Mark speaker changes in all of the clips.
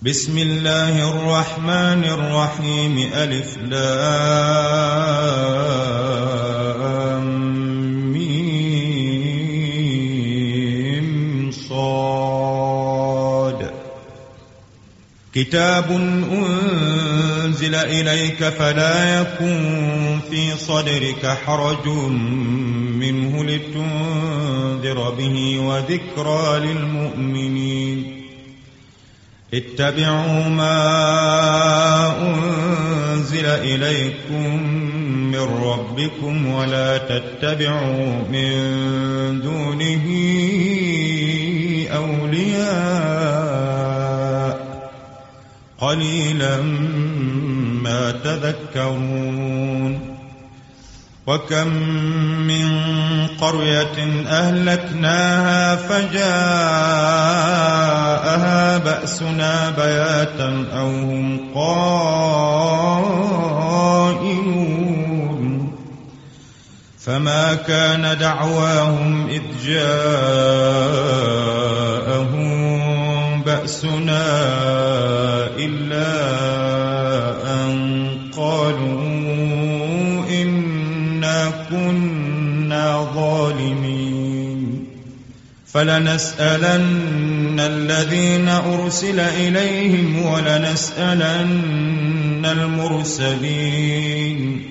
Speaker 1: بسم الله الرحمن الرحيم ألف لام ميم صاد كتاب أنزل إليك فلا يكن في صدرك حرج منه لتنذر به وذكرى للمؤمنين اتبعوا ما أنزل إليكم من ربكم ولا تتبعوا من دونه أولياء قليلا ما تذكرون وكم من قرية أهلكناها فجاءها بأسنا بياتا أو هم قائلون فما كان دعواهم إذ جاءهم بأسنا إلا أن قالوا كنا ظالمين فلنسألن الذين أرسل إليهم ولنسألن المرسلين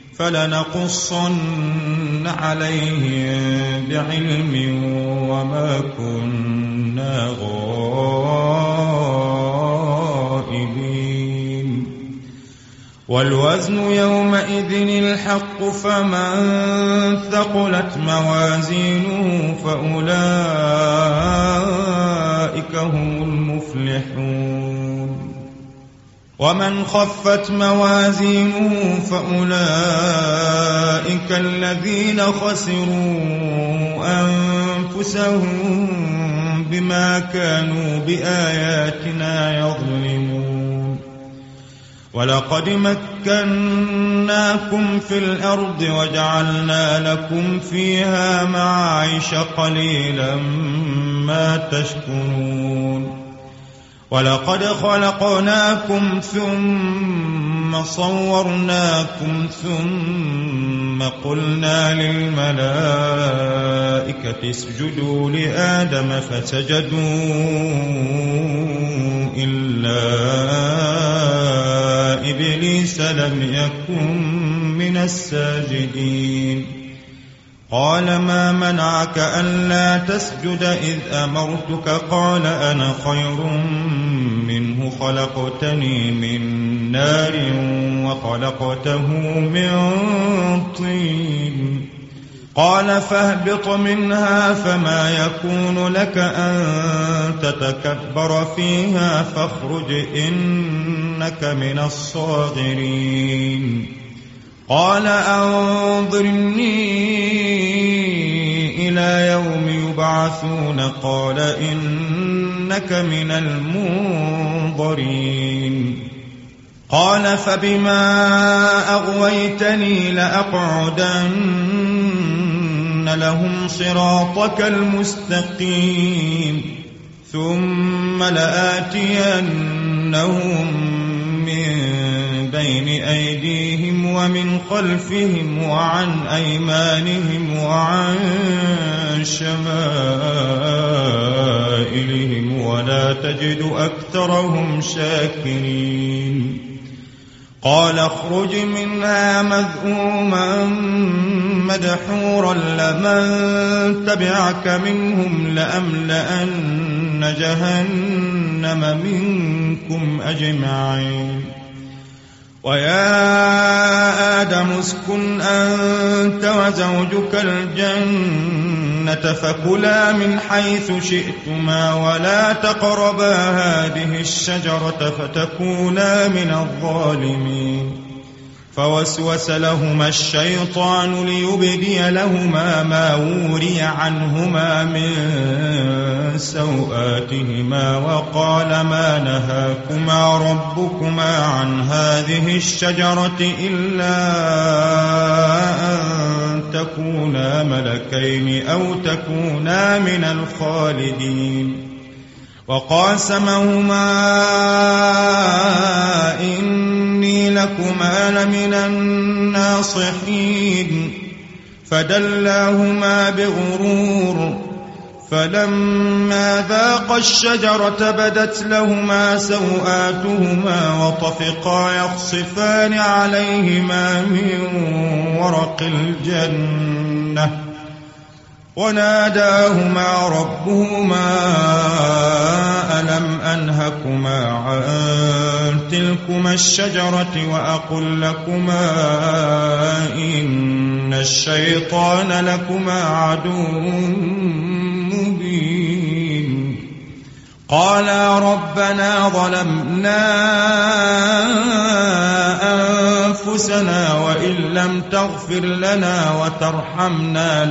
Speaker 1: فلنقصن عليهم بعلم وما كنا غائبين والوزن يومئذ الحق فمن ثقلت موازينه فأولئك هم المفلحون ومن خفت موازينه فأولئك الذين خسروا أنفسهم بما كانوا بآياتنا يظلمون ولقد مكناكم في الأرض وجعلنا لكم فيها معايش قليلا ما تشكرون ولقد خلقناكم ثم صورناكم ثم قلنا للملائكة اسجدوا لآدم فسجدوا إلا إبليس لم يكن من الساجدين قال ما منعك ألا تسجد إذ أمرتك قال أنا خير منه خلقتني من نار وخلقته من طين قال فاهبط منها فما يكون لك أن تتكبر فيها فاخرج إنك من الصاغرين قال أنظرني إلى يوم يبعثون قال إنك من المنظرين قال فبما أغويتني لأقعدن لهم صراطك المستقيم ثم لآتينهم من بين أيديهم ومن خلفهم وعن أيمانهم وعن شمائلهم ولا تجد أكثرهم شاكرين قال اخرج منها مذءوما مدحورا لمن تبعك منهم لأملأن جهنم منكم أجمعين ويا آدم اسكن أنت وزوجك الجنة فكلا من حيث شئتما ولا تقربا هذه الشجرة فتكونا من الظالمين فوسوس لهما الشيطان ليبدي لهما ما وري عنهما من سوآتهما وقال ما نهاكما ربكما عن هذه الشجرة إلا أن تكونا ملكين أو تكونا من الخالدين وقاسمهما إني لكما لمن الناصحين فدلاهما بغرور فلما ذاقا الشجرة بدت لهما سوآتهما وطفقا يخصفان عليهما من ورق الجنة وناداهما ربهما ألم أنهكما عن تلكما الشجرة وأقل لكما إن الشيطان لكما عدو مبين قالا ربنا ظلمنا أنفسنا وإن لم تغفر لنا وترحمنا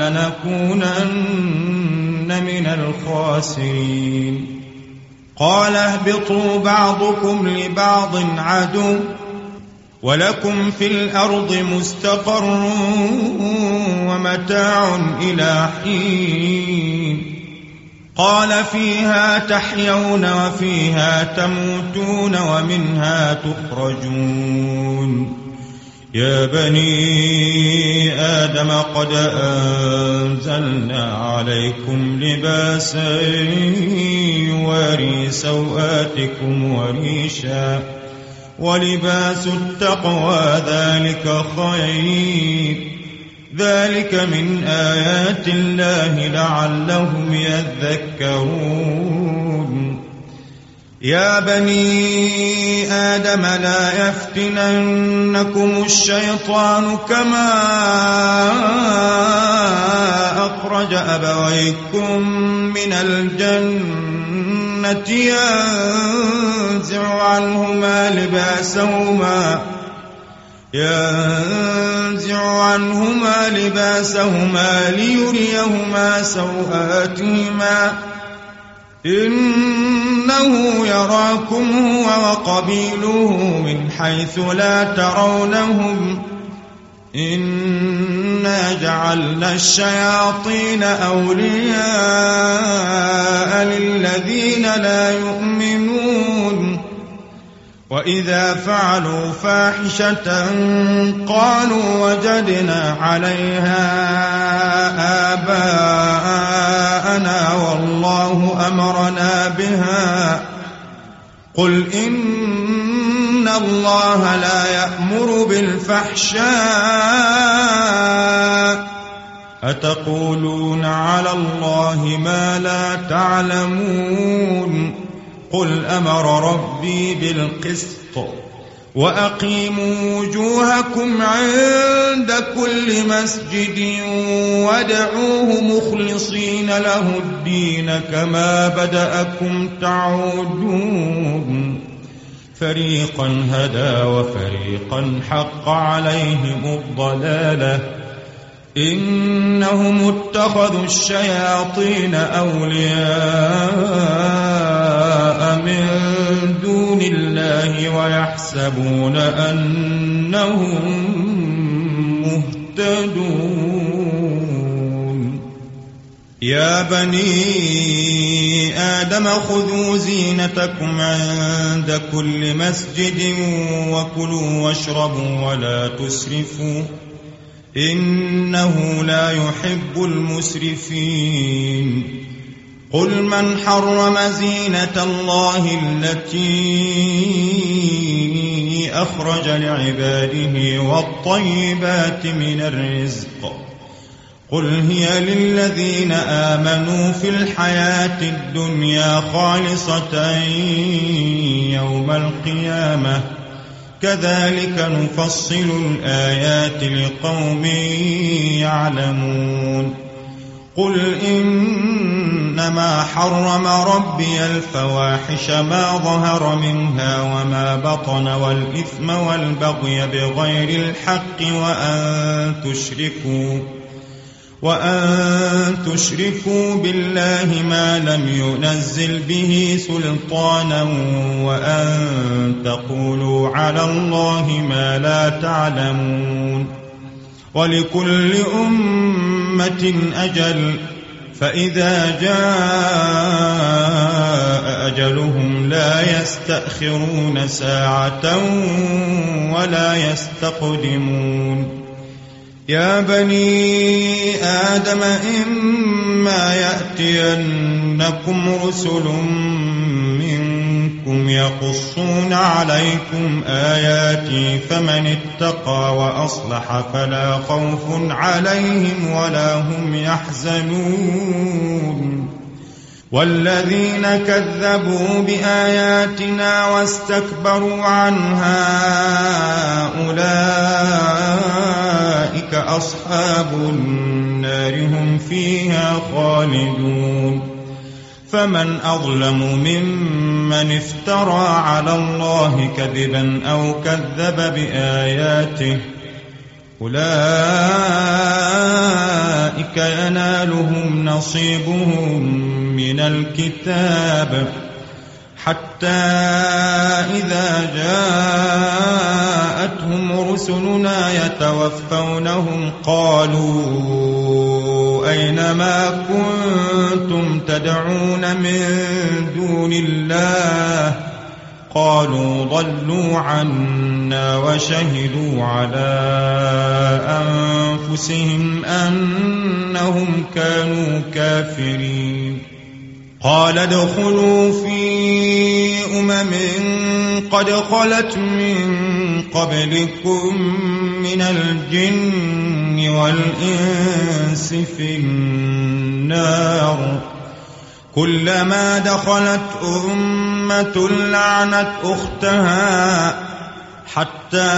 Speaker 1: لنكونن من الخاسرين قال اهبطوا بعضكم لبعض عدو ولكم في الأرض مستقر ومتاع إلى حين قال فيها تحيون وفيها تموتون ومنها تخرجون يا بني آدم قد أنزلنا عليكم لباسا يواري سوآتكم وريشا ولباس التقوى ذلك خير ذلك من آيات الله لعلهم يذكرون يا بني آدم لا يفتننكم الشيطان كما أخرج أبويكم من الجنة ينزع عنهما لباسهما ليريهما سوآتهما إنه يراكم هو وقبيله من حيث لا ترونهم إنا جعلنا الشياطين أولياء للذين لا يؤمنون وإذا فعلوا فاحشة قالوا وجدنا عليها آباءنا والله أمرنا بها قل إن الله لا يأمر بالفحشاء أتقولون على الله ما لا تعلمون قل أمر ربي بالقسط وأقيموا وجوهكم عند كل مسجد وادعوه مخلصين له الدين كما بدأكم تعودون فريقا هدى وفريقا حق عليهم الضلالة إنهم اتخذوا الشياطين أولياء من دون الله ويحسبون أنهم مهتدون يا بني آدم خذوا زينتكم عند كل مسجد وكلوا واشربوا ولا تسرفوا إنه لا يحب المسرفين قل من حرم زينة الله التي أخرج لعباده والطيبات من الرزق قل هي للذين آمنوا في الحياة الدنيا خالصة يوم القيامة كذلك نفصل الآيات لقوم يعلمون قل إنما حرم ربي الفواحش ما ظهر منها وما بطن والإثم والبغي بغير الحق وأن تشركوا بالله ما لم ينزل به سلطانا وأن تقولوا على الله ما لا تعلمون ولكل أمة أجل فإذا جاء جاء أجلهم لا يستأخرون ساعة ولا يستقدمون. يا بني آدم إما يأتينكم رسل منكم يقصون عليكم آياتي فمن اتقى وأصلح فلا خوف عليهم ولا هم يحزنون. والذين كذبوا بآياتنا واستكبروا عنها أولئك أصحاب النار هم فيها خالدون. فمن أظلم ممن افترى على الله كذبا أو كذب بآياته أولئك ينالهم نصيبهم من الكتاب حتى إذا جاءتهم رسلنا يتوفونهم قالوا أين ما كنتم تدعون من دون الله قالوا ضلوا عنا وشهدوا على أنفسهم أنهم كانوا كافرين. قال ادخلوا في قد خلت من قبلكم من الجن والإنس في النار كلما دخلت أمة لعنت أختها حتى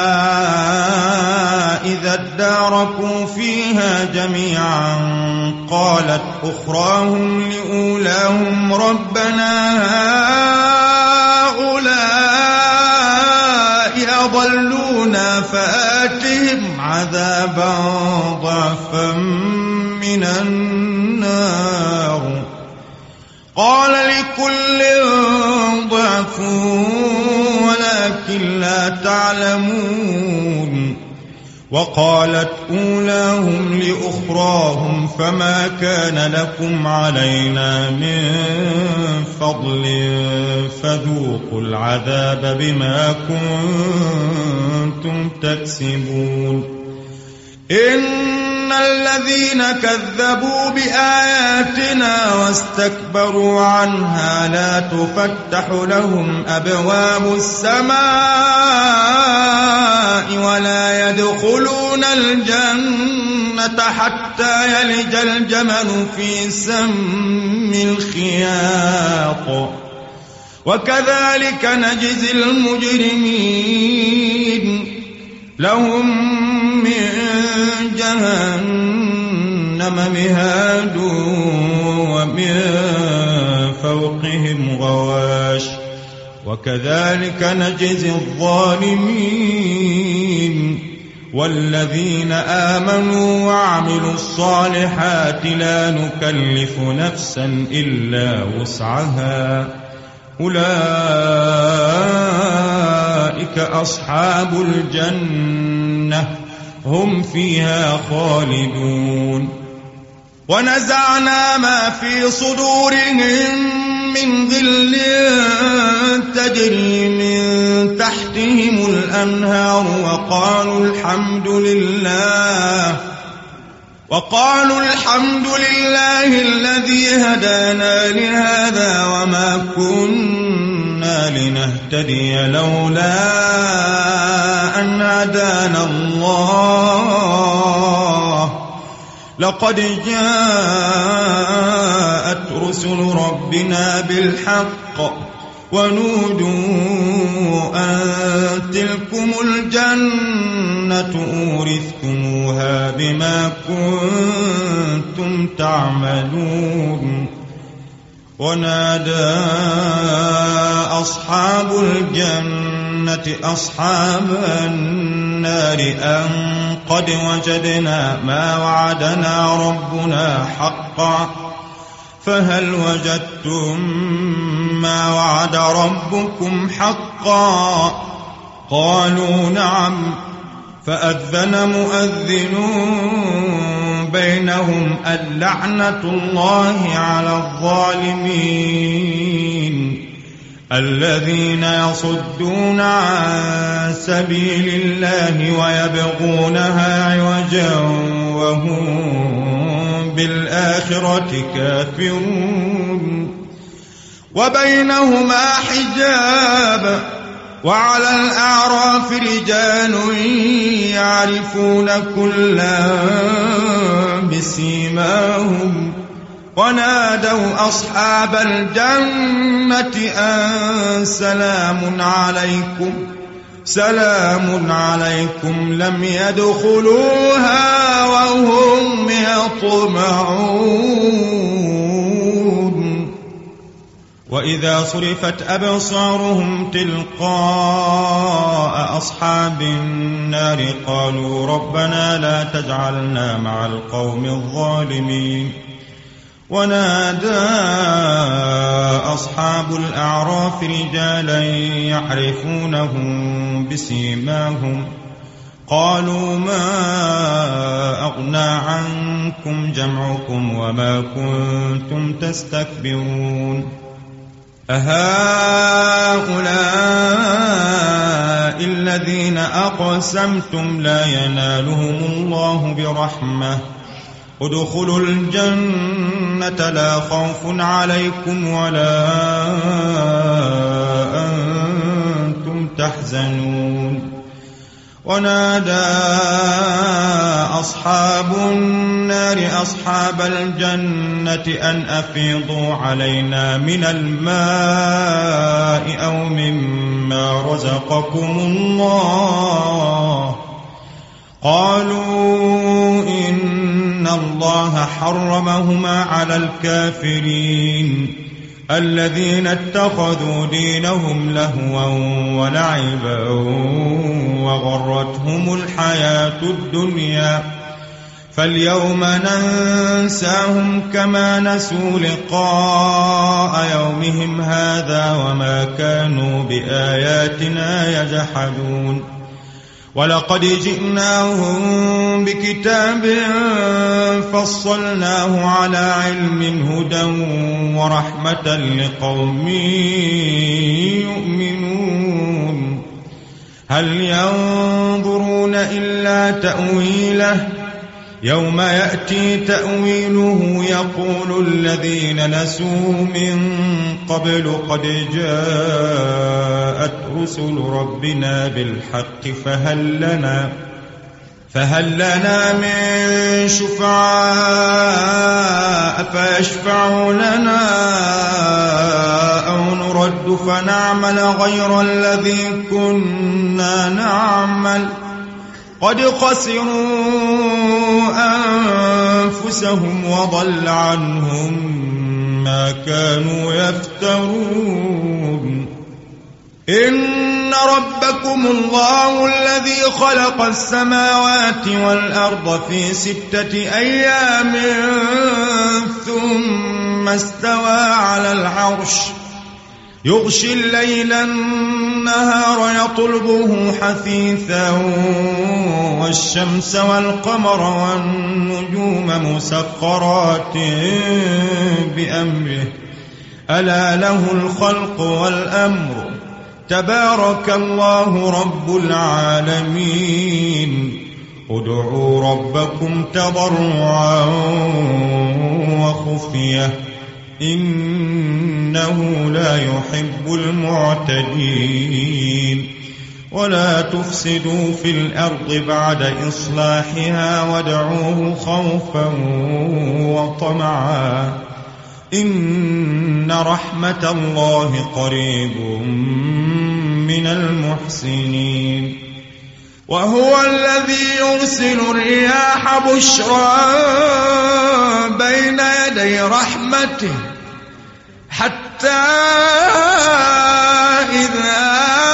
Speaker 1: إذا اداركوا فيها جميعا قالت أخراهم لأولاهم ربنا هؤلاء أضلونا فآتهم عذابا ضعفا من النار قال لكل ضعف ولكن لا تعلمون. وقالت أولاهم لأخراهم فما كان لكم علينا من فضل فذوقوا العذاب بما كنتم تكسبون. إن الذين كذبوا بآياتنا واستكبروا عنها لا تفتح لهم أبواب السماء ولا يدخلون الجنة حتى يلج الجمل في سم الخياط وكذلك نجزي المجرمين. لهم من جهنم مهاد ومن فوقهم غواش وكذلك نجزي الظالمين. والذين آمنوا وعملوا الصالحات لا نكلف نفسا إلا وسعها أولئك أصحاب الجنة هم فيها خالدون. ونزعنا ما في صدورهم من غل تجري من تحتهم الأنهار وقالوا الحمد لله الذي هدانا لهذا وما كنا لنهتدي لولا أن هدانا الله لقد جاءت رسل ربنا بالحق ونودوا أن تلكم الجنة أورثتموها بما كنتم تعملون. ونادى أصحاب الجنة أصحاب النار أن قد وجدنا ما وعدنا ربنا حقا فهل وجدتم ما وعد ربكم حقا قالوا نعم فأذن مؤذن بينهم اللعنة الله على الظالمين الذين يصدون عن سبيل الله ويبغونها عوجا وهم بالآخرة كافرون وبينهما حجاب وعلى الأعراف رجال يعرفون كلا بسيماهم ونادوا أصحاب الجنة أن سلام عليكم لم يدخلوها وهم يطمعون وإذا صرفت أبصارهم تلقاء أصحاب النار قالوا ربنا لا تجعلنا مع القوم الظالمين ونادى أصحاب الأعراف رجالا يعرفونهم بسيماهم قالوا ما أغنى عنكم جمعكم وما كنتم تستكبرون أهؤلاء الذين أقسمتم لا ينالهم الله برحمة ادخلوا الجنة لا خوف عليكم ولا أنتم تحزنون ونادى أصحاب النار أصحاب الجنة أن أفيضوا علينا من الماء أو مما رزقكم الله قالوا إن الله حرمهما على الكافرين الذين اتخذوا دينهم لهوا ولعبا وغرتهم الحياة الدنيا فاليوم ننساهم كما نسوا لقاء يومهم هذا وما كانوا بآياتنا يجحدون ولقد جئناهم بكتاب فصلناه على علم هدى ورحمة لقوم يؤمنون هل ينظرون إلا تأويله يوم يأتي تأويله يقول الذين نسوا من قبل قد جاءت رسل ربنا بالحق فهل لنا من شفعاء فيشفعوا لنا أو نرد فنعمل غير الذي كنا نعمل قد خسروا أنفسهم وضل عنهم ما كانوا يفترون إن ربكم الله الذي خلق السماوات والأرض في 6 أيام ثم استوى على العرش يغشي الليل النهار يطلبه حثيثا والشمس والقمر والنجوم مسخرات بأمره ألا له الخلق والأمر تبارك الله رب العالمين ادعوا ربكم تضرعا وخفية إنه لا يحب المعتدين ولا تفسدوا في الأرض بعد إصلاحها وادعوه خوفا وطمعا إن رحمة الله قريب من المحسنين وهو الذي يرسل الرياح بشرا بين يدي رحمته حتى إذا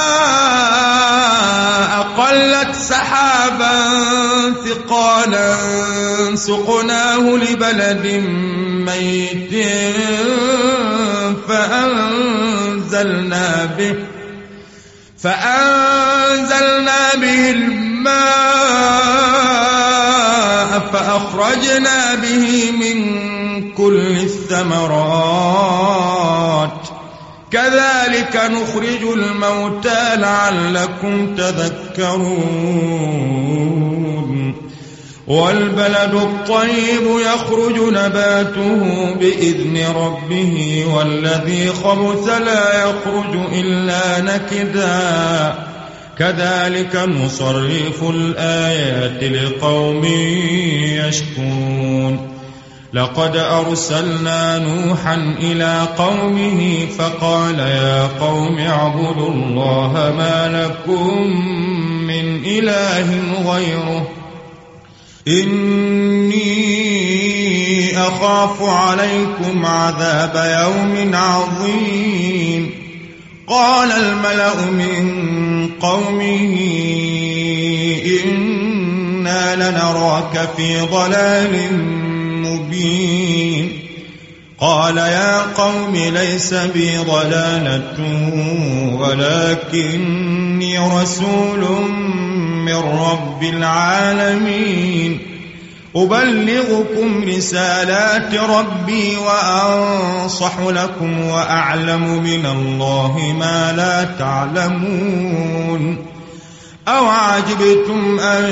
Speaker 1: أقلت سحابا ثقالا سقناه لبلد ميت فأنزلنا به الماء وأخرجنا به من كل الثمرات كذلك نخرج الموتى لعلكم تذكرون والبلد الطيب يخرج نباته بإذن ربه والذي خبث لا يخرج إلا نكدا كذلك نصرف الآيات لقوم يشكرون لقد أرسلنا نوحا إلى قومه فقال يا قوم اعبدوا الله ما لكم من إله غيره إني أخاف عليكم عذاب يوم عظيم قال الملأ من قومه إنا لنراك في ضلال مبين قال يا قوم ليس بي ضلالة ولكني رسول من رب العالمين أبلغكم رسالات ربي وأنصح لكم وأعلم من الله ما لا تعلمون أو عجبتم أن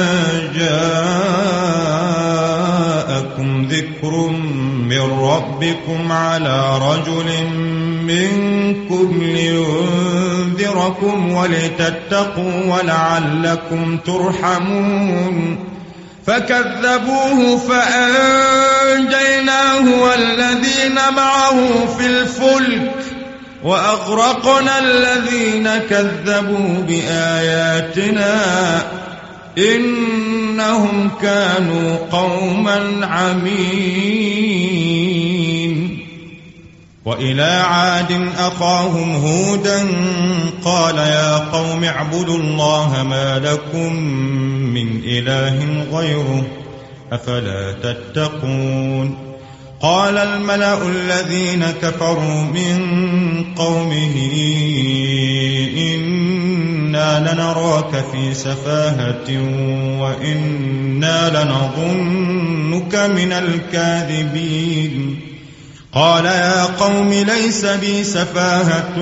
Speaker 1: جاءكم ذكر من ربكم على رجل منكم لينذركم ولتتقوا ولعلكم ترحمون فكذبوه فأنجيناه والذين معه في الفلك وأغرقنا الذين كذبوا بآياتنا إنهم كانوا قوما عمين وإلى عاد أخاهم هودا قال يا قوم اعبدوا الله ما لكم من إله غيره أفلا تتقون قال الملأ الذين كفروا من قومه إنا لنراك في سفاهة وإنا لنظنك من الكاذبين قال يا قوم ليس بي سفاهة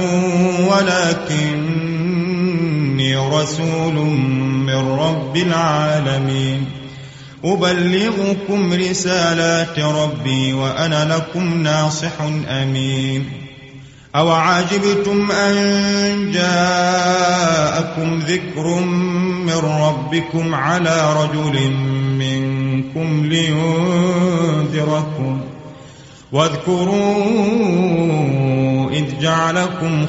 Speaker 1: ولكني رسول من رب العالمين أبلغكم رسالات ربي وأنا لكم ناصح أمين أو عجبتم أن جاءكم ذكر من ربكم على رجل منكم لينذركم واذكروا إذ جعلكم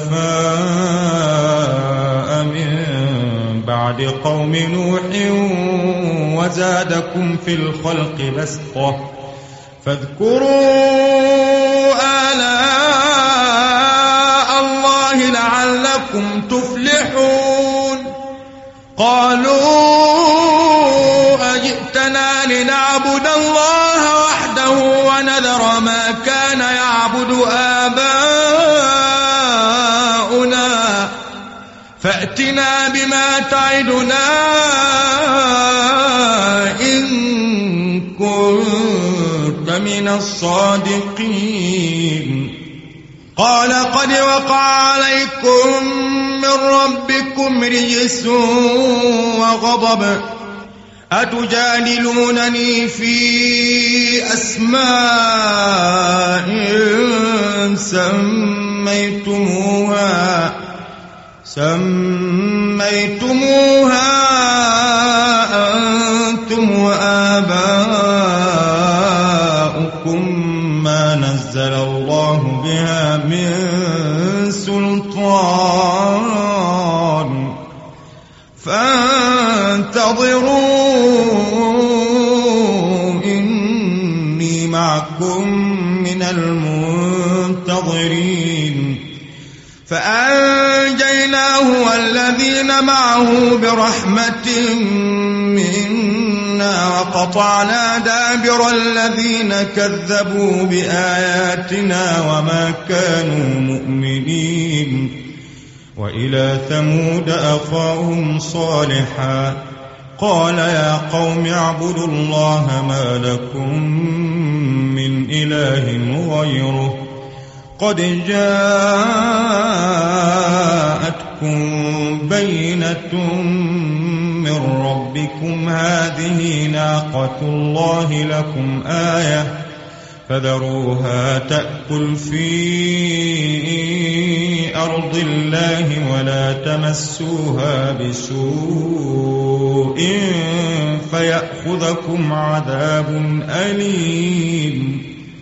Speaker 1: خلفاء من بعد قوم نوح وزادكم في الخلق بسطة فاذكروا آلاء الله لعلكم تفلحون قالوا أجئتنا لنعبد الله وحده ونذر ما كان يعبد آباؤنا فأتنا بما تعدنا إن كنت من الصادقين قال قد وقع عليكم من ربكم رجس وغضب أتجادلونني في أسماء سميتموها أنتم وآباؤكم ما نزل الله بها من سلطان فانتظروا إني معكم من المنتظرين فأنجيناه والذين معه برحمة منا وقطعنا دابر الذين كذبوا بآياتنا وما كانوا مؤمنين وإلى ثمود أخاهم صالحا قال يا قوم اعبدوا الله ما لكم من إله غيره قد جاءتكم بينة من ربكم هذه ناقة الله لكم آية فذروها تأكل في أرض الله ولا تمسوها بسوء فيأخذكم عذاب أليم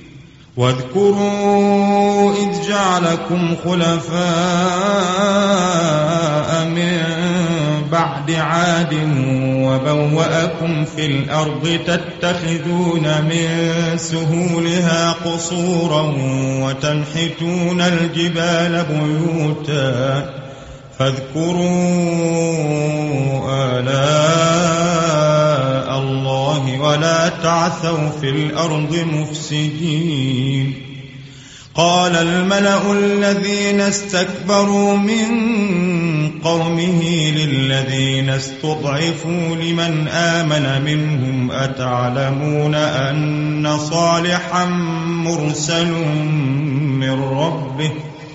Speaker 1: واذكروا إذ جعلكم خلفاء من بعد عاد وبوأكم في الأرض تتخذون من سهولها قصورا وتنحتون الجبال بيوتا فاذكروا آلاء الله ولا تعثوا في الأرض مفسدين قال الملأ الذين استكبروا من قومه للذين استضعفوا لمن آمن منهم أتعلمون أن صالحا مرسل من ربه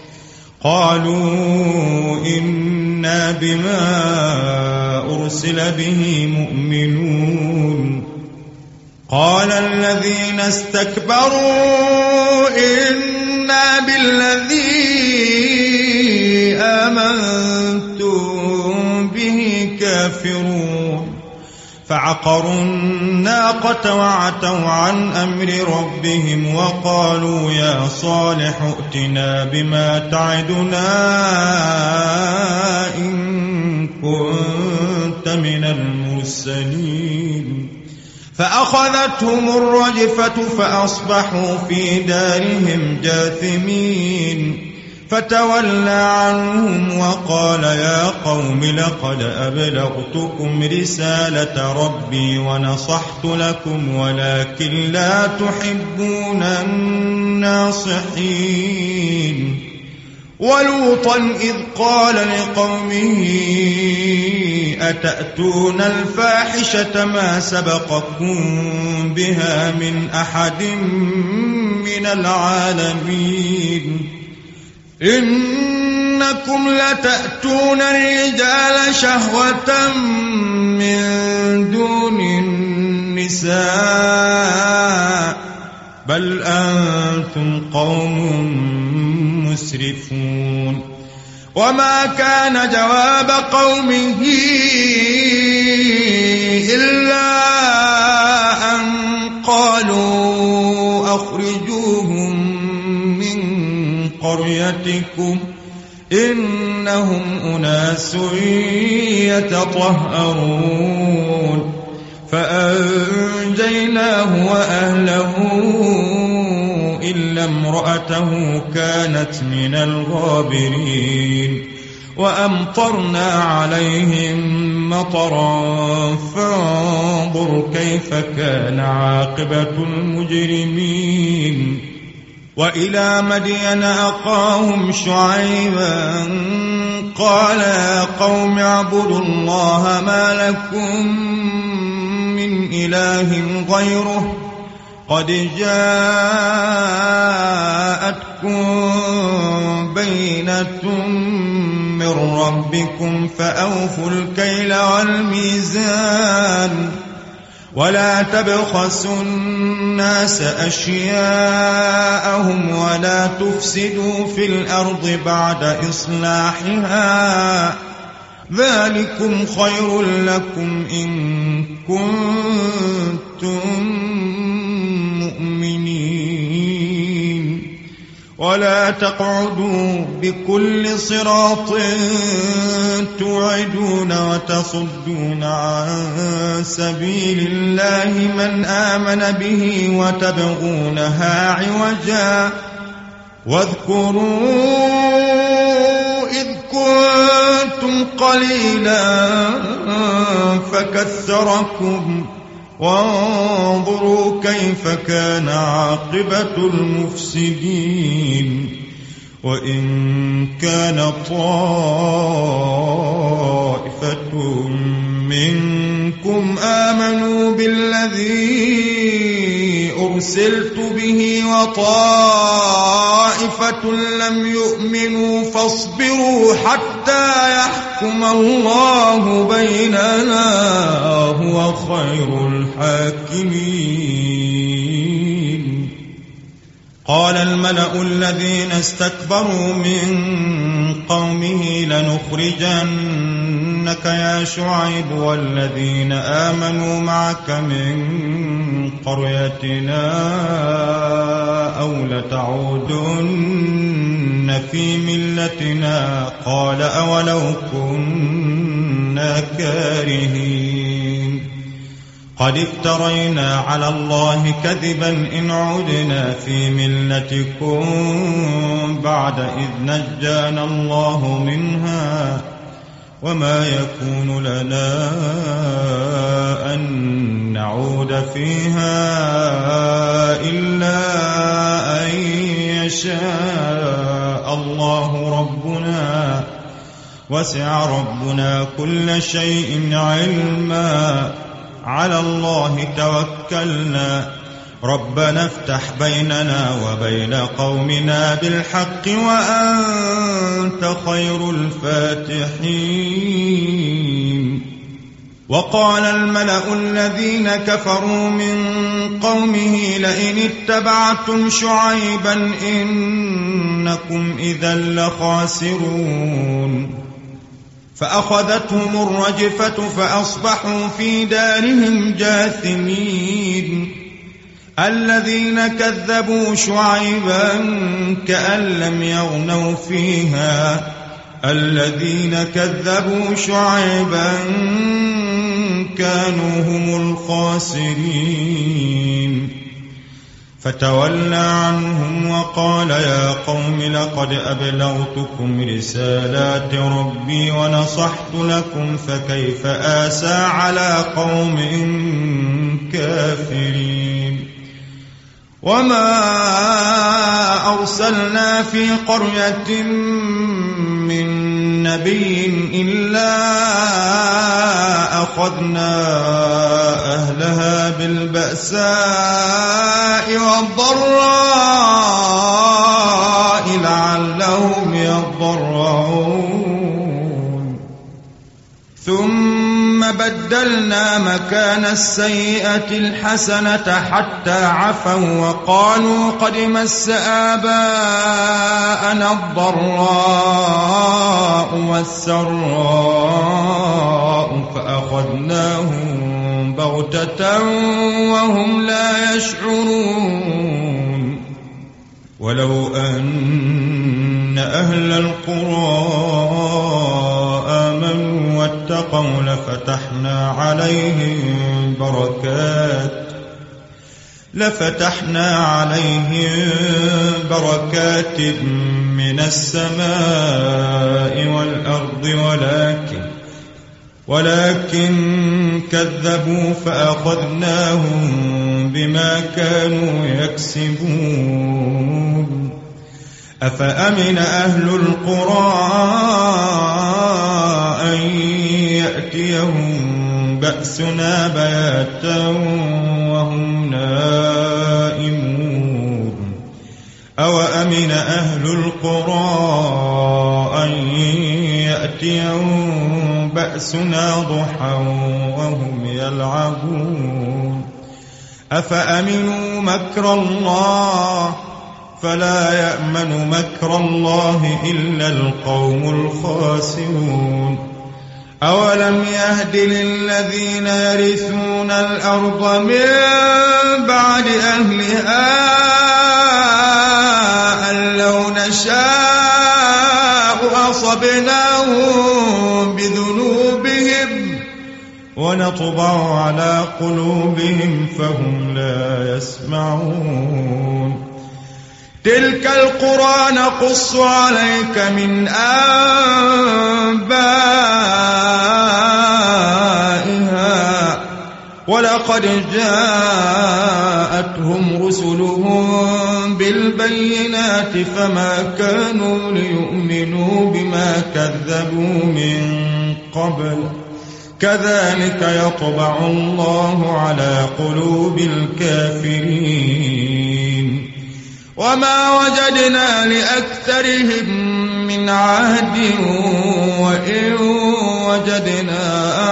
Speaker 1: قالوا إنا بما أرسل به مؤمنون قال الذين استكبروا إنا بالذي آمنتم به كافرون فعقروا الناقة وعتوا عن أمر ربهم وقالوا يا صالح ائتنا بما تعدنا إن كنت من المرسلين فأخذتهم الرجفة فأصبحوا في دارهم جاثمين فتولى عنهم وقال يا قوم لقد أبلغتكم رسالة ربي ونصحت لكم ولكن لا تحبون الناصحين ولوطا إذ قال لقومه أتأتون الفاحشة ما سبقكم بها من أحد من العالمين إنكم لتأتون الرجال شهوة من دون النساء بل أنتم قوم مسرفون وما كان جواب قومه إلا أن قالوا أخرجوهم قريتكم إنهم أناس يتطهرون فأنجيناه وأهله إلا امرأته كانت من الغابرين وأمطرنا عليهم مطرا فانظر كيف كان عاقبة المجرمين وإلى مدين أخاهم شعيبا قال يا قوم اعبدوا الله ما لكم من إله غيره قد جاءتكم بينة من ربكم فأوفوا الكيل والميزان ولا تبخسوا الناس أشياءهم ولا تفسدوا في الأرض بعد إصلاحها ذلكم خير لكم إن كنتم مؤمنين ولا تقعدوا بكل صراط توعدون وتصدون عن سبيل الله من آمن به وتبغونها عوجا واذكروا إذ كنتم قليلا فكثركم وانظروا كيف كان عاقبة المفسدين وإن كان طائفة منكم أرسلت به وطائفة لم يؤمنوا فاصبروا حتى يحكم الله بيننا وهو خير الحاكمين. قال الملأ الذين استكبروا من قومه لنخرجنك يا شعيب والذين آمنوا معك من قريتنا أو لتعودن في ملتنا قال أولو كنا كارهين قد افترينا على الله كذبا إن عدنا في ملتكم بعد إذ نجانا الله منها وما يكون لنا أن نعود فيها إلا أن يشاء الله ربنا وسع ربنا كل شيء علما على الله توكلنا ربنا افتح بيننا وبين قومنا بالحق وأنت خير الفاتحين. وقال الملأ الذين كفروا من قومه لئن اتبعتم شعيبا إنكم إذا لخاسرون فأخذتهم الرجفة فأصبحوا في دارهم جاثمين. الذين كذبوا شعيبا كأن لم يغنوا فيها الذين كذبوا شعيبا كانوا هم الخاسرين. فتولى عنهم وقال يا قوم لقد أبلغتكم رسالات ربي ونصحت لكم فكيف آسى على قوم كافرين. وما أرسلنا في قرية من نبي إلا أخذنا أهلها بالبأساء والضراء لعلهم يضرعون ثم بدلنا مكان السيئة الحسنة حتى عفوا وقالوا قد مس آباءنا الضراء والسراء فأخذناهم بغتة وهم لا يشعرون. ولو أن أهل القرى آمنوا واتقوا لفتحنا عليهم بركات من السماء والأرض ولكن كذبوا فأخذناهم بما كانوا يكسبون. أفأمن أهل القرى أن يأتيهم بأسنا بياتا وهم نائمون أوأمن أهل القرى أن يأتيهم بأسنا ضحى وهم يلعبون. أفأمنوا مكر الله فلا يأمن مكر الله إلا القوم الخاسرون. أولم يهد للذين يرثون الأرض من بعد أهلها أن لو نشاء أصبناهم بذنوبهم ونطبع على قلوبهم فهم لا يسمعون. تلك القرى نقص عليك من أنبائها ولقد جاءتهم رسلهم بالبينات فما كانوا ليؤمنوا بما كذبوا من قبل كذلك يطبع الله على قلوب الكافرين وما وجدنا لأكثرهم من عهد وإن وجدنا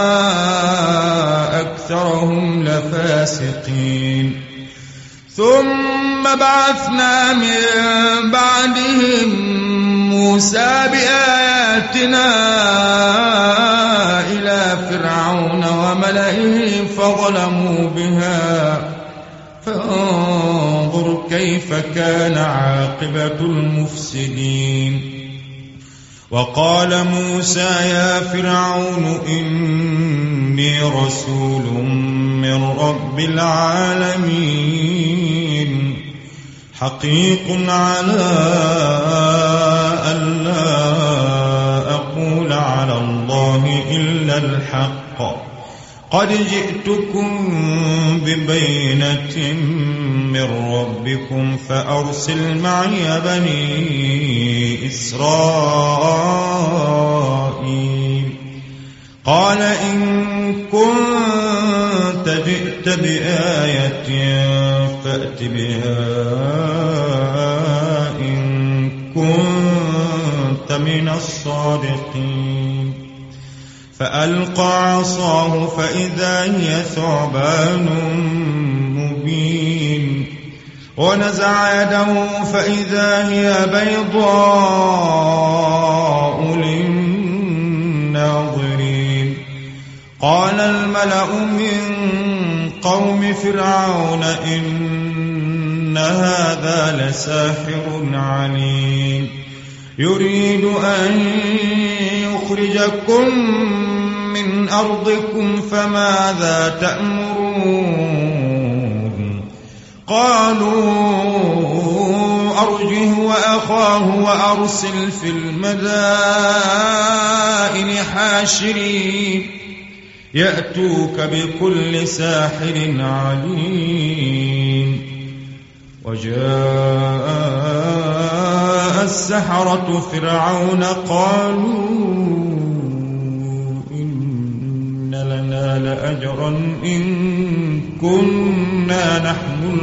Speaker 1: أكثرهم لفاسقين ثم بعثنا من بعدهم موسى بآياتنا إلى فرعون وملئه فظلموا بها فانظر كيف كان عاقبة المفسدين وقال موسى يا فرعون إني رسول من رب العالمين حقيق على ألا أقول على الله إلا الحق قد جئتكم ببينة من ربكم فأرسل معي بني إسرائيل قال إن كنت جئت بآية فأت بها إن كنت من الصادقين فألقى عصاه فإذا هي ثعبان مبين ونزع يده فإذا هي بيضاء للناظرين قال الملأ من قوم فرعون إن هذا لساحر عليم يريد أن يخرجكم من أرضكم فماذا تأمرون قالوا أرجه وأخاه وأرسل في المدائن حاشرين يأتوك بكل ساحر عليم وجاء السحرة فرعون قالوا إن لنا لأجرا إن كنا نحن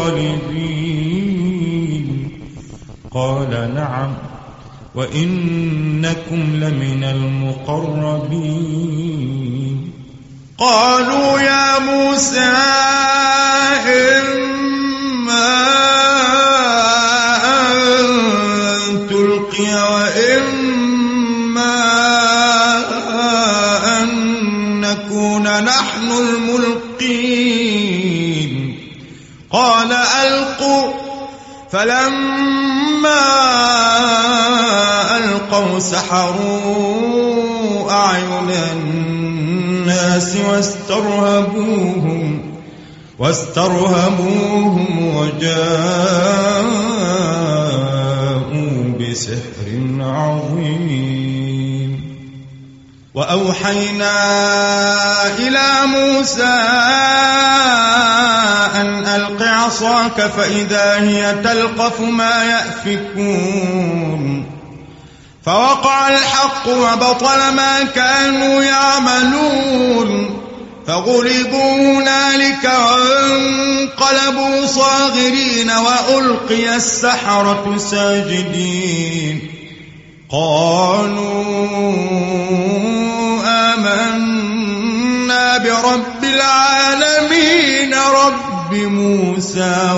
Speaker 1: الغالبين قال نعم وإنكم لمن المقربين قالوا يا موسى إما أن تلقي وإما أن نكون نحن الملقين قال ألقوا فلما ألقوا سحروا أعين الناس واسترهبوهم وجاءوا بسحر عظيم وأوحينا إلى موسى أن ألق عصاك فإذا هي تلقف ما يأفكون فوقع الحق وبطل ما كانوا يعملون فغلبوا هنالك وانقلبوا صاغرين وألقي السحرة ساجدين قالوا آمنا برب العالمين رب موسى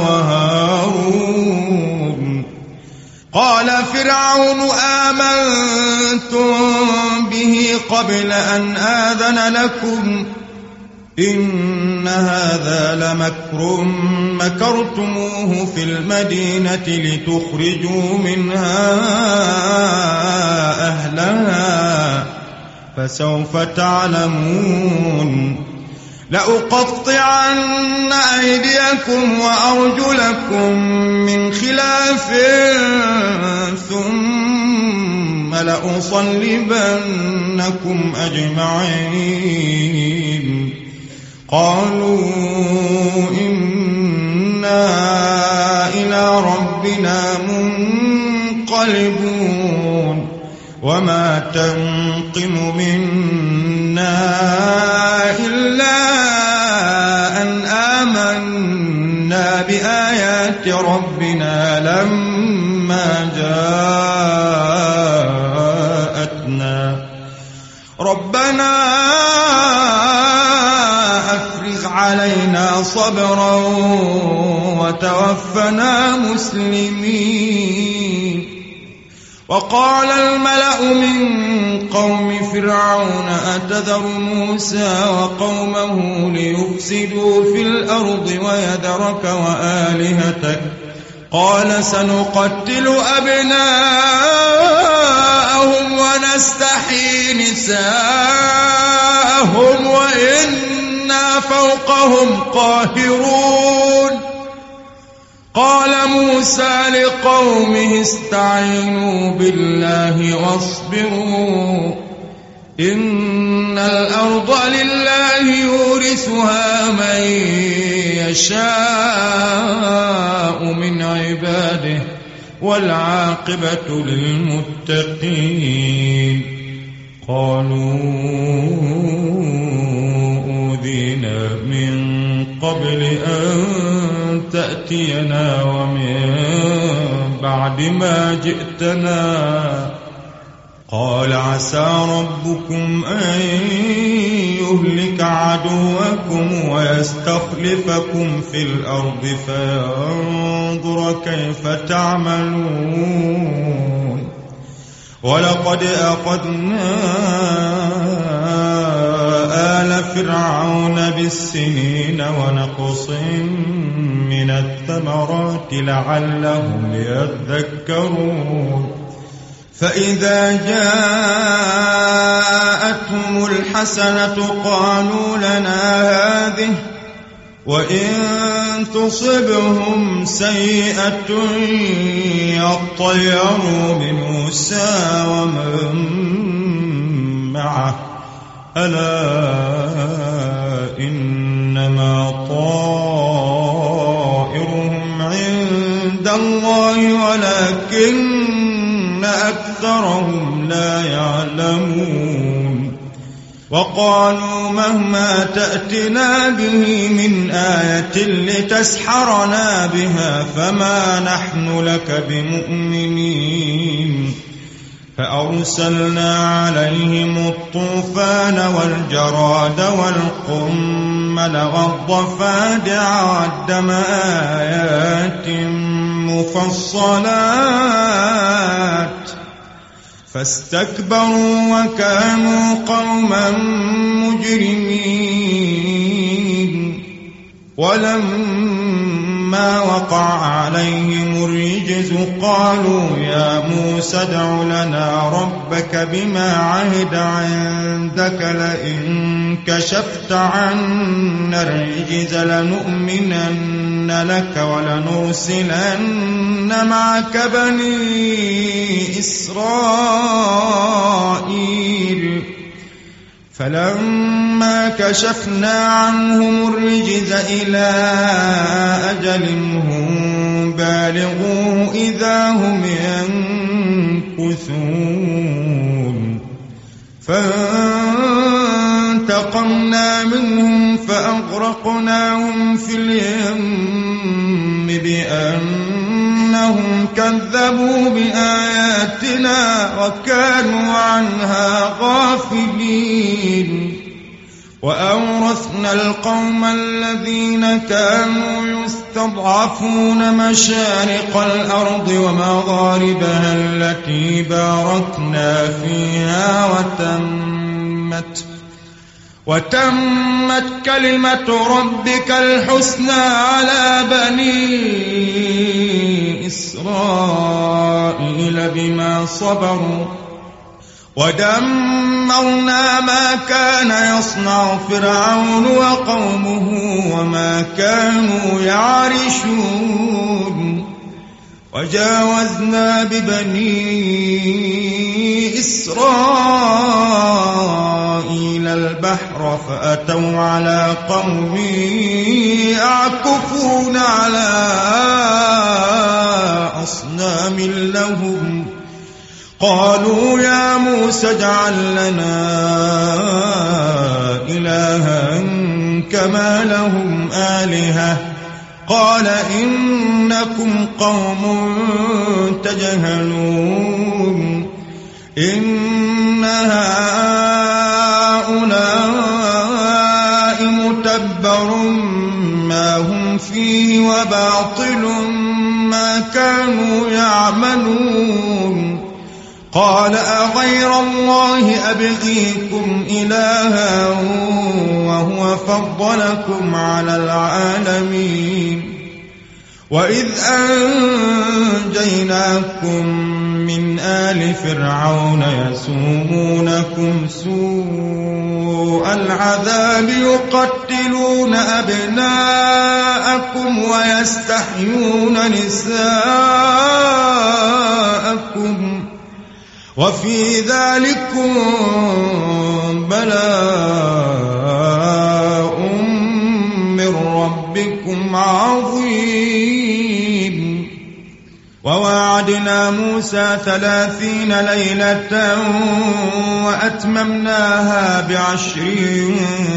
Speaker 1: وهارون قال فرعون آمنتم به قبل أن آذن لكم إن هذا لمكر مكرتموه في المدينة لتخرجوا منها أهلها فسوف تعلمون لأقطعن أيديكم وأرجلكم من خلاف ثم لأصلبنكم أجمعين قالوا إنا إلى ربنا منقلبون وما تنقم منا ربنا أفرغ علينا صبرا وتوفنا مسلمين. وقال الملأ من قوم فرعون أتذر موسى وقومه ليفسدوا في الأرض ويذرك وآلهتك قال سنقتل أبناءهم ونستحيي نساءهم وإنا فوقهم قاهرون. قال موسى لقومه استعينوا بالله واصبروا إن الأرض لله يورثها من يشاء من عباده والعاقبة للمتقين. قالوا أوذينا من قبل أن تأتينا ومن بعد ما جئتنا. قال عسى ربكم أن يهلك عدوكم ويستخلفكم في الأرض فينظر كيف تعملون. ولقد أخذنا آل فرعون بالسنين ونقص من الثمرات لعلهم يذكرون. فإذا جاءتهم الحسنة قالوا لنا هذه وإن تصبهم سيئة يطيروا بموسى ومن معه ألا إنما طائرهم عند الله ولكن أكثرهم لا يعلمون. وقالوا مهما تأتنا به من آية لتسحرنا بها فما نحن لك بمؤمنين. فأرسلنا عليهم الطوفان والجراد والقمل والضفادع والدم آيات مفصلات فاستكبروا وكانوا قوما مجرمين. ولما وقع عليهم الرجز قالوا يا موسى ادع لنا ربك بما عهد عندك لئن كشفت عنا الرجز لنؤمنن لك ولنرسلن معك بني إسرائيل. فلما كشفنا عنهم الرجز إلى أجل هم بالغوه إذا هم ينكثون. فانتقمنا منهم فأغرقناهم في اليم بأنهم كذبوا بآياتنا وكانوا عنها غافلين. وأورثنا القوم الذين كانوا يستضعفون مشارق الأرض ومغاربها التي باركنا فيها وتمت كلمة ربك الحسنى على بني إسرائيل بما صبروا ودمرنا ما كان يصنع فرعون وقومه وما كانوا يعرشون. وجاوزنا ببني إسرائيل البحر فأتوا على قوم يعكفون على أصنام لهم قالوا يا موسى اجعل لنا إلها كما لهم آلهة قال إنكم قوم تجهلون. إن هؤلاء فيه وباطل ما كانوا يعملون قال أغير الله أبغيكم إلها وهو فضلكم على العالمين وإذ أنجيناكم من آل فرعون يسومونكم سوء العذاب يقتلون أبناءكم ويستحيون نساءكم وفي ذلكم بلاء من ربكم عظيم وواعدنا موسى 30 ليلة وأتممناها ب10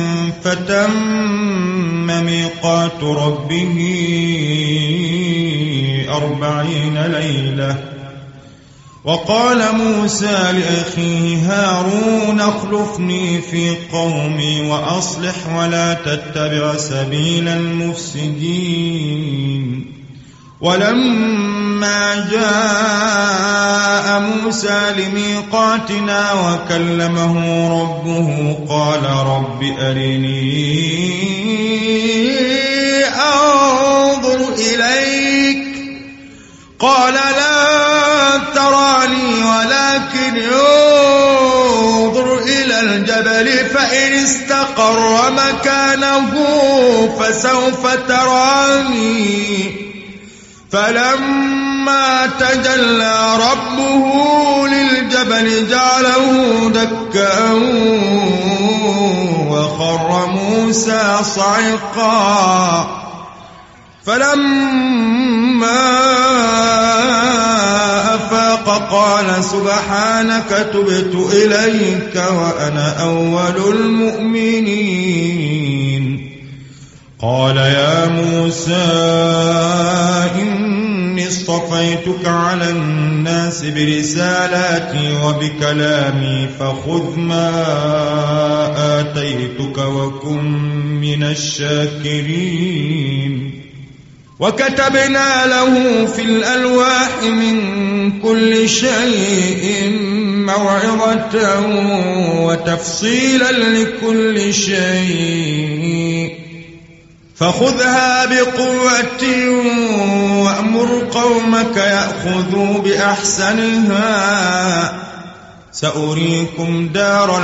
Speaker 1: فتم ميقات ربه 40 ليلة وقال موسى لأخيه هارون اخلفني في قومي وأصلح ولا تتبع سبيل المفسدين ولما جاء موسى لميقاتنا وكلمه ربه قال رب أرني أنظر إليك قال لا تراني ولكن انظر إلى الجبل فإن استقر مكانه فسوف تراني فلما تجلى ربه للجبل جعله دكا وخر موسى صعقا فلما أفاق قال سبحانك تبت إليك وأنا أول المؤمنين قال يا موسى إني اصطفيتك على الناس برسالاتي وبكلامي فخذ ما آتيتك وكن من الشاكرين وكتبنا له في الألواح من كل شيء موعظة وتفصيلا لكل شيء فخذها بقوة وأمر قومك يأخذوا بأحسنها سأريكم دار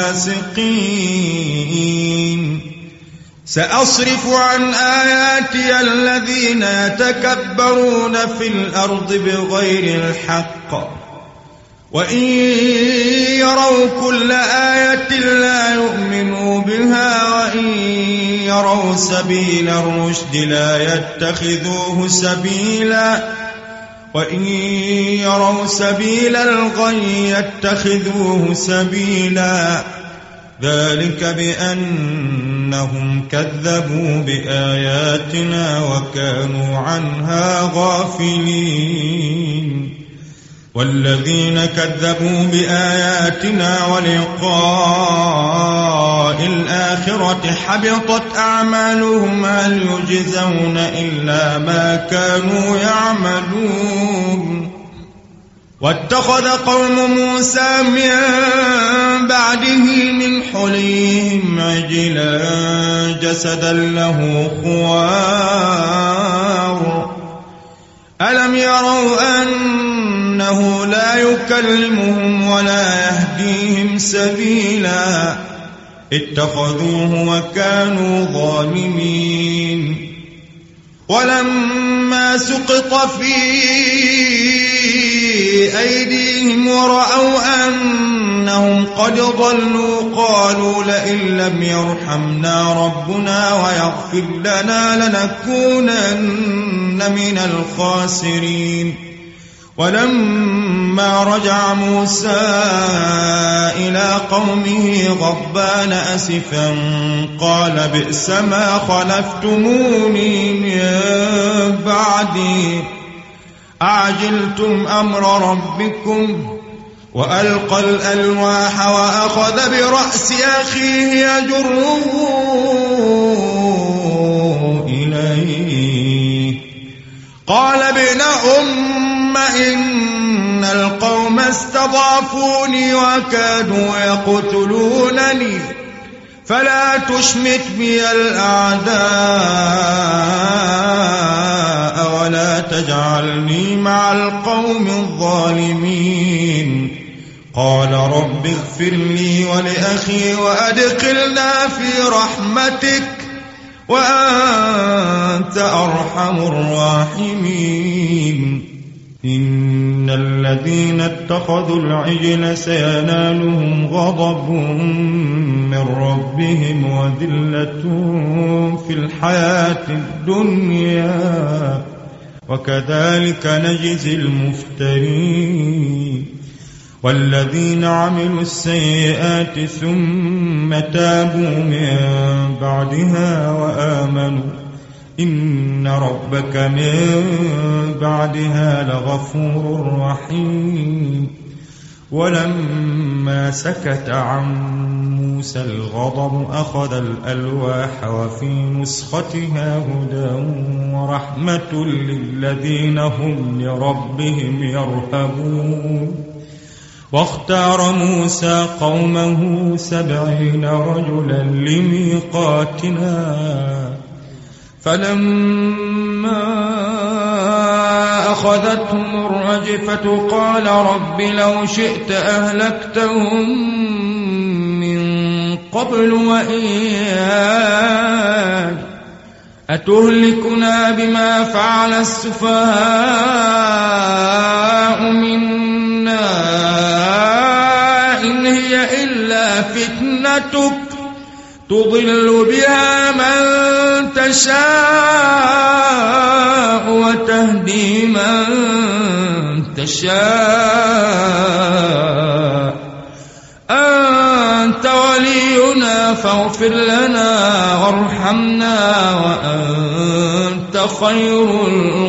Speaker 1: الفاسقين سأصرف عن آياتي الذين يتكبرون في الأرض بغير الحق وإن يروا كل آية لا يؤمنوا بها وإن يروا سبيل الرشد لا يتخذوه سبيلا وإن يروا سبيل الغي يتخذوه سبيلا ذلك بأنهم كذبوا بآياتنا وكانوا عنها غافلين والذين كذبوا بآياتنا ولقاء الآخرة حبطت أعمالهم هل يجزون إلا ما كانوا يعملون واتخذ قوم موسى من بعده من حليهم عجلا جسدا له خوار ألم يروا أنه لا يكلمهم ولا يهديهم سبيلا اتخذوه وكانوا ظالمين ولما سقط في أيديهم ورأوا أنهم قد ضلوا قالوا لئن لم يرحمنا ربنا ويغفر لنا لنكونن من الخاسرين ولما رجع موسى إلى قومه غضبان أسفا قال بئس ما خلفتموني من بعدي أعجلتم أمر ربكم وألقى الألواح وأخذ برأس أخيه يجره إليه قال ابن أم إن القوم استضعفوني وكادوا يقتلونني فلا تشمت بي الأعداء ولا تجعلني مع القوم الظالمين. قال رب اغفر لي ولأخي وأدخلنا في رحمتك وأنت أرحم الراحمين. إن الذين اتخذوا العجل سينالهم غضب من ربهم وذلة في الحياة الدنيا وكذلك نجزي المفترين. والذين عملوا السيئات ثم تابوا من بعدها وآمنوا إن ربك من بعدها لغفور رحيم. ولما سكت عن موسى الغضب أخذ الألواح وفي نسختها هدى ورحمة للذين هم لربهم يرهبون. واختار موسى قومه 70 رجلا لميقاتنا فلما أخذتهم الرجفة قال رب لو شئت أهلكتهم من قبل وإياي أتهلكنا بما فعل السفهاء منا إن هي إلا فتنتك تضل بها من تشاء وتهدي من تشاء أنت ولينا فاغفر لنا وارحمنا وأنت خير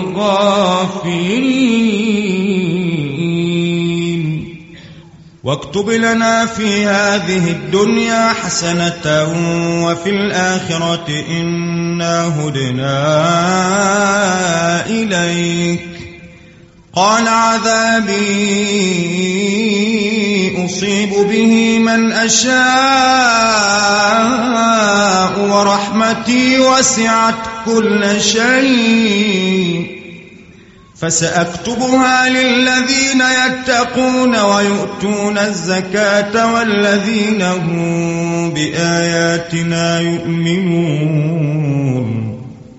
Speaker 1: الغافرين. واكتب لنا في هذه الدنيا حسنة وفي الآخرة إنا هدنا إليك. قال عذابي أصيب به من أشاء ورحمتي وسعت كل شيء فسأكتبها للذين يتقون ويؤتون الزكاة والذين هم بآياتنا يؤمنون.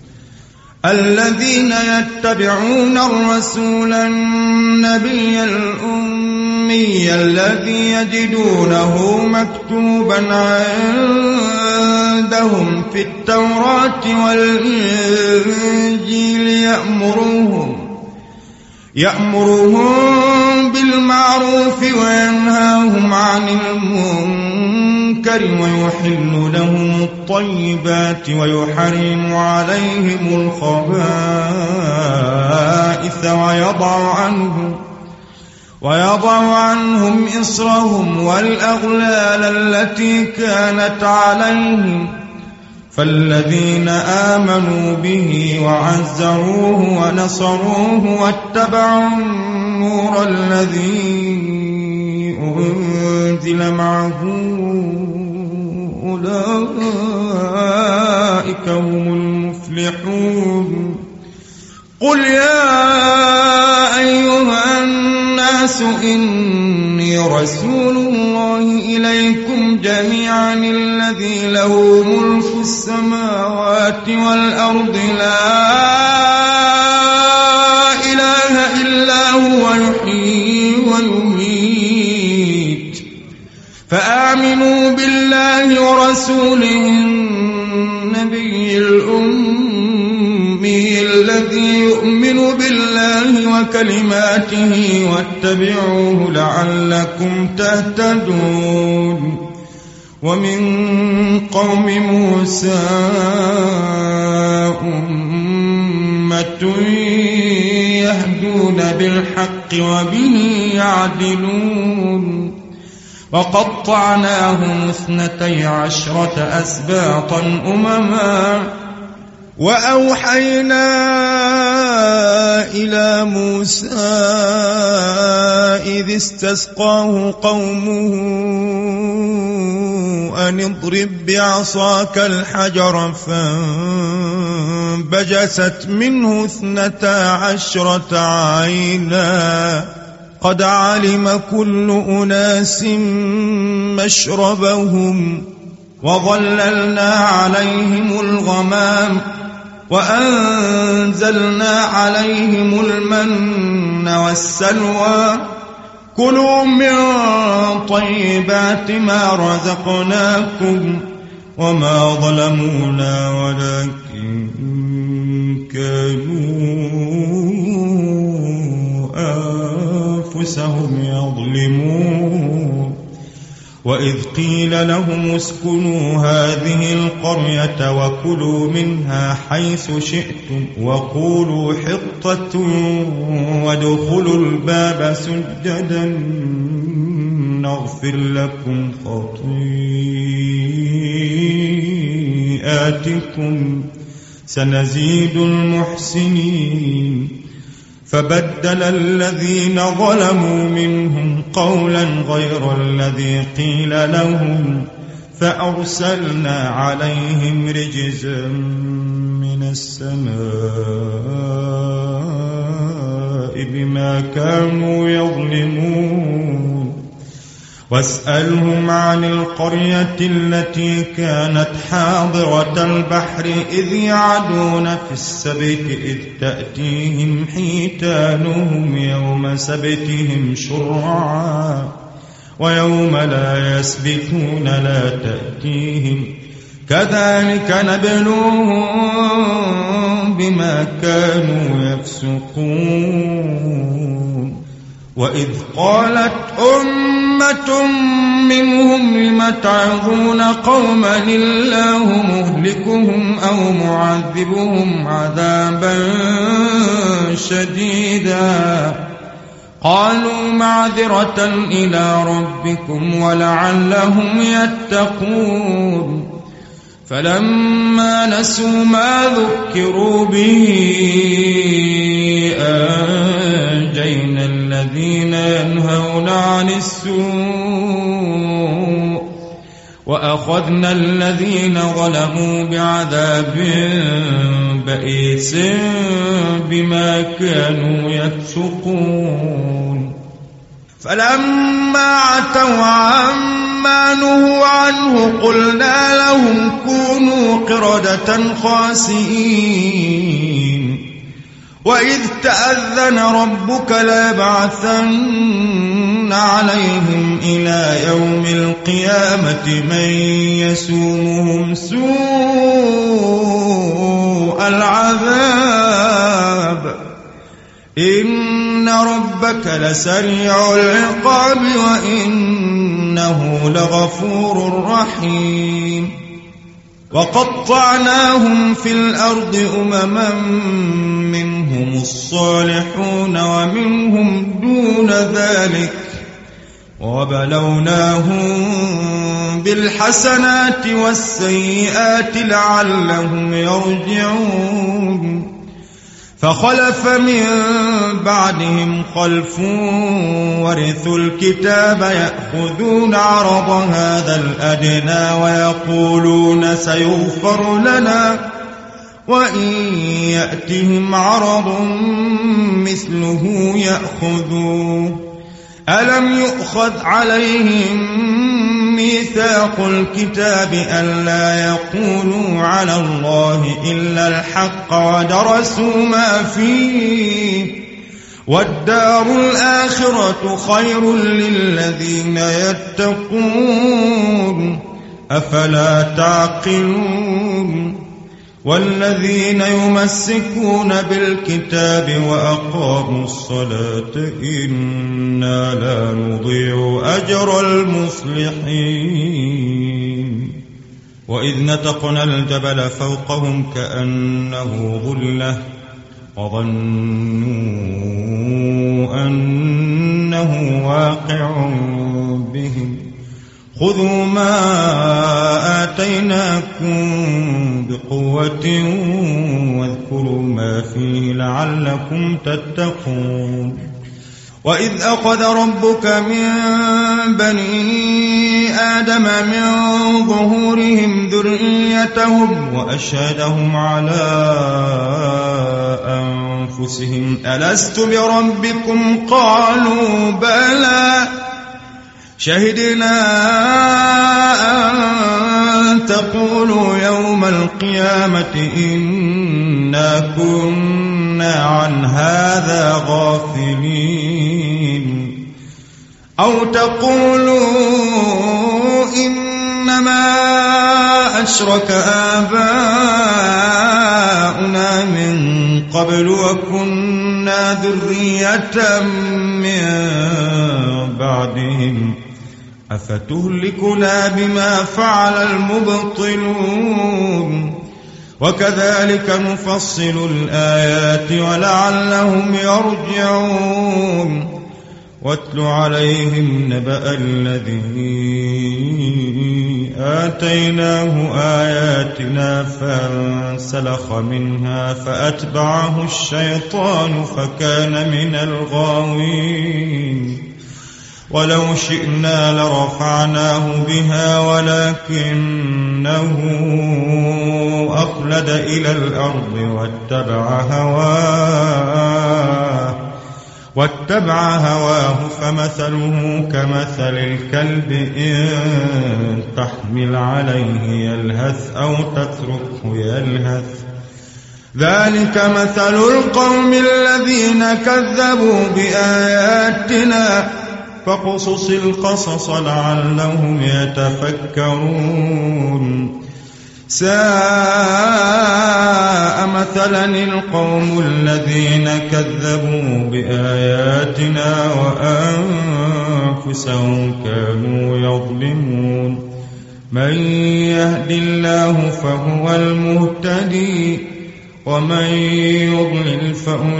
Speaker 1: الذين يتبعون الرسول النبي الأمي الذي يجدونه مكتوبا عندهم في التوراة والإنجيل يأمرهم بالمعروف وينهاهم عن المنكر ويحل لهم الطيبات ويحرم عليهم الخبائث ويضع عنهم إصرهم والأغلال التي كانت عليهم. فالذين آمنوا به وعزروه ونصروه واتبعوا النور الذي أنزل معه أولئك هم المفلحون. قل يا أيها الناس إني رسول الله إليكم جميعا الذي له ملك السماوات والأرض لا إله إلا هو يحيي ويميت فآمنوا بالله ورسوله النبي الأمي الذي يؤمن بالله وكلماته واتبعوه لعلكم تهتدون. ومن قوم موسى أمة يهدون بالحق وبه يعدلون. وقطعناهم 12 أسباطا أمما وأوحينا إلى موسى إذ استسقاه قومه أن اضرب بعصاك الحجر فانبجست منه 12 عينا قد علم كل أناس مشربهم وظللنا عليهم الغمام وأنزلنا عليهم المن والسلوى كلوا من طيبات ما رزقناكم وما ظلمونا ولكن كانوا أنفسهم يظلمون وإذ قيل لهم اسكنوا هذه القرية وكلوا منها حيث شئتم وقولوا حطة وادخلوا الباب سجدا نغفر لكم خطيئاتكم سنزيد المحسنين فبدل الذين ظلموا منهم قولا غير الذي قيل لهم فأرسلنا عليهم رجزا من السماء بما كانوا يظلمون واسألهم عن القرية التي كانت حاضرة البحر إذ يعدون في السبت إذ تأتيهم حيتانهم يوم سبتهم شرعا ويوم لا يسبتون لا تأتيهم كذلك نبلوهم بما كانوا يفسقون وإذ قالت أمة منهم لم تعظون قوما الله مهلكهم أو معذبهم عذابا شديدا قالوا معذرة إلى ربكم ولعلهم يتقون فلما نسوا ما ذكروا به أنجينا الذين ينهون عن السوء وأخذنا الذين ظلموا بعذاب بئيس بما كانوا يفسقون فلما عتوا عما نهوا عنه قلنا لهم كونوا قردة خاسئين وإذ تأذن ربك ليبعثن عليهم إلى يوم القيامة من يسومهم سوء العذاب إن ربك لسريع العقاب وإنه لغفور رحيم وقطعناهم في الأرض أمما منهم الصالحون ومنهم دون ذلك وبلوناهم بالحسنات والسيئات لعلهم يرجعون فخلف من بعدهم خلف ورثوا الكتاب يأخذون عرض هذا الأدنى ويقولون سيغفر لنا وإن يأتهم عرض مثله يأخذوه ألم يؤخذ عليهم ميثاق الكتاب ألا يقولوا على الله إلا الحق ودرسوا ما فيه والدار الآخرة خير للذين يتقون أفلا تعقلون والذين يمسكون بالكتاب وأقاموا الصلاة إنا لا نضيع أجر المصلحين وإذ نتقنا الجبل فوقهم كأنه ظلة وظنوا أنه واقع بهم خذوا ما آتيناكم
Speaker 2: بقوة واذكروا ما فيه لعلكم تتقون.
Speaker 1: وإذ أخذ ربك من بني آدم من ظهورهم ذريتهم
Speaker 2: وأشهدهم على أنفسهم
Speaker 1: ألست بربكم قالوا بلى شهدنا أن تقولوا يوم القيامة إنا كنا عن هذا غافلين أو تقولوا إنما أشرك آباؤنا من قبل وكنا ذرية من بعدهم أفتهلكنا بما فعل المبطلون وكذلك نفصل الآيات ولعلهم يرجعون. واتل عليهم نبأ الذي آتيناه آياتنا فانسلخ منها فأتبعه الشيطان فكان من الغاوين. ولو شئنا لرفعناه بها ولكنه أخلد إلى الأرض واتبع هواه فمثله كمثل الكلب إن تحمل عليه يلهث أو تتركه يلهث ذلك مثل القوم الذين كذبوا بآياتنا فاقصص القصص لعلهم يتفكرون. ساء مثلا القوم الذين كذبوا بآياتنا وأنفسهم كانوا يظلمون. من يهد الله فهو المهتدي ومن يضلل